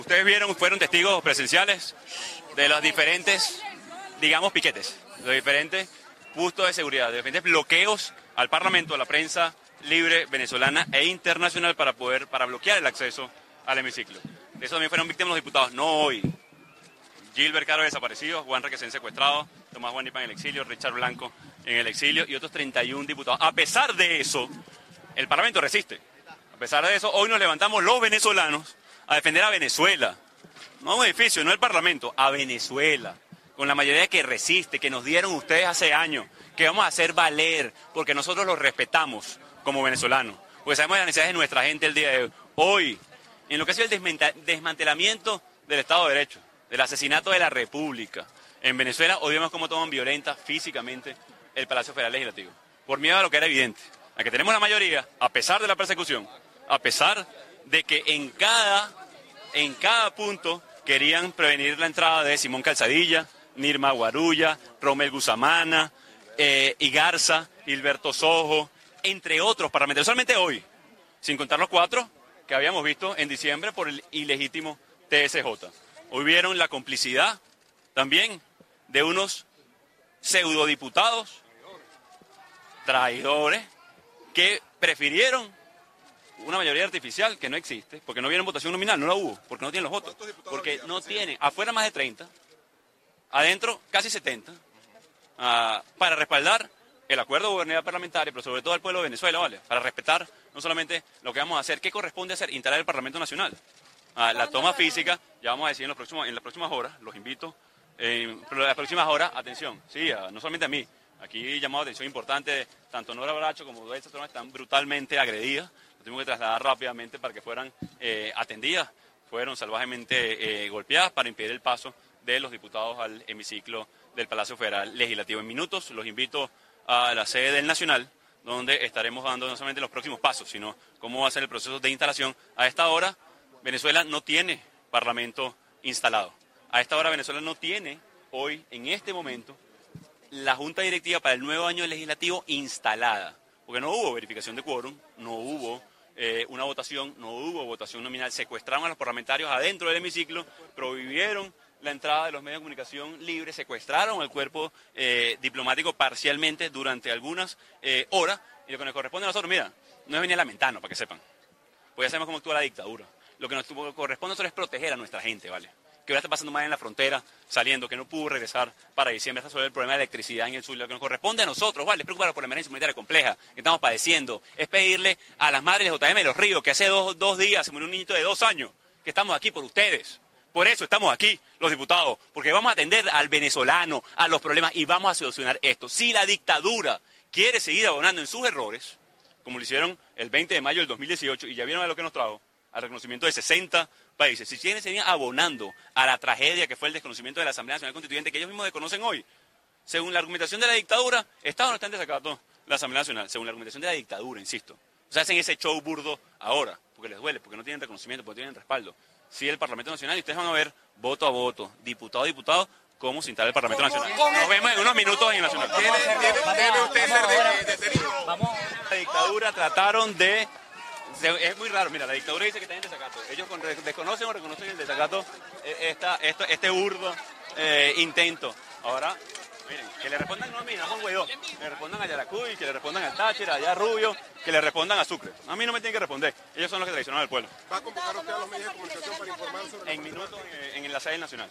Ustedes fueron testigos presenciales de los diferentes, digamos, piquetes, los diferentes puntos de seguridad, de diferentes bloqueos al Parlamento, a la prensa libre venezolana e internacional para bloquear el acceso al hemiciclo. De eso también fueron víctimas los diputados, no hoy. Gilbert Caro desaparecido, Juan Requesén secuestrado, Tomás Guanipa en el exilio, Richard Blanco en el exilio y otros 31 diputados. A pesar de eso, el Parlamento resiste. A pesar de eso, hoy nos levantamos los venezolanos a defender a Venezuela. No a un edificio, no el Parlamento, a Venezuela. Con la mayoría que resiste, que nos dieron ustedes hace años, que vamos a hacer valer, porque nosotros los respetamos como venezolanos. Porque sabemos las necesidades de nuestra gente el día de hoy. Hoy, en lo que ha sido el desmantelamiento del Estado de Derecho, del asesinato de la República. En Venezuela hoy vemos cómo toman violenta físicamente el Palacio Federal Legislativo. Por miedo a lo que era evidente, a que tenemos la mayoría, a pesar de la persecución, a pesar de que en cada punto querían prevenir la entrada de Simón Calzadilla, Nirma Guarulla, Romel Guzamana, Igarza, Hilberto Sojo, entre otros parlamentarios, solamente hoy, sin contar los 4 que habíamos visto en diciembre por el ilegítimo TSJ. Hoy vieron la complicidad también de unos pseudodiputados, traidores, que prefirieron una mayoría artificial que no existe, porque no vieron votación nominal, no la hubo, porque no tienen los votos, porque no tienen, afuera más de 30, adentro casi 70, para respaldar el acuerdo de gobernabilidad parlamentaria, pero sobre todo al pueblo de Venezuela, ¿vale? Para respetar no solamente lo que vamos a hacer, ¿qué corresponde hacer? Instalar el Parlamento Nacional. La toma física, ya vamos a decir en las próximas horas, los invito, pero en las próximas horas, atención, sí, no solamente a mí, aquí llamado atención importante, tanto Nora Bracho como Dudaisa están brutalmente agredidas, lo tuvimos que trasladar rápidamente para que fueran atendidas, fueron salvajemente golpeadas para impedir el paso de los diputados al hemiciclo del Palacio Federal Legislativo. En minutos los invito a la sede del Nacional, donde estaremos dando no solamente los próximos pasos, sino cómo va a ser el proceso de instalación. A esta hora, Venezuela no tiene parlamento instalado. A esta hora Venezuela no tiene hoy, en este momento, la Junta Directiva para el nuevo año legislativo instalada. Porque no hubo verificación de quórum, no hubo una votación, no hubo votación nominal. Secuestraron a los parlamentarios adentro del hemiciclo, prohibieron la entrada de los medios de comunicación libres, secuestraron el cuerpo diplomático parcialmente durante algunas horas. Y lo que nos corresponde a nosotros, mira, no es venir a lamentarnos, para que sepan. Pues ya sabemos cómo actúa la dictadura. Lo que nos corresponde a nosotros es proteger a nuestra gente, ¿vale? Que ahora está pasando mal en la frontera, saliendo, que no pudo regresar para diciembre, está sobre el problema de electricidad en el sur. Lo que nos corresponde a nosotros, ¿vale? Es preocuparnos por la emergencia humanitaria compleja que estamos padeciendo. Es pedirle a las madres de JM de los Ríos, que hace dos días se murió un niñito de 2 años, que estamos aquí por ustedes. Por eso estamos aquí, los diputados, porque vamos a atender al venezolano, a los problemas y vamos a solucionar esto. Si la dictadura quiere seguir abonando en sus errores, como lo hicieron el 20 de mayo del 2018, y ya vieron a lo que nos trajo, al reconocimiento de 60 países. Si quieren seguir abonando a la tragedia que fue el desconocimiento de la Asamblea Nacional Constituyente, que ellos mismos desconocen hoy, según la argumentación de la dictadura, ¿está o no está en desacato la Asamblea Nacional? Según la argumentación de la dictadura, insisto. O sea, hacen ese show burdo ahora, porque les duele, porque no tienen reconocimiento, porque no tienen respaldo. Sí, el Parlamento Nacional, y ustedes van a ver, voto a voto, diputado a diputado, cómo se instala el Parlamento Nacional. Nos vemos en unos minutos en el Nacional. ¿Debe usted ser detenido? La dictadura trataron de... Es muy raro, mira, la dictadura dice que está en desacato. Ellos desconocen o reconocen el desacato, este burdo intento. Ahora, miren, que le respondan no a mí, no a Juan Guaidó, que le respondan a Yaracuy, que le respondan a Táchira, a Rubio, que le respondan a Sucre. A mí no me tienen que responder, ellos son los que traicionaron al pueblo. ¿Va a convocar usted a los medios de comunicación para informar sobre... En minutos en la sede nacional.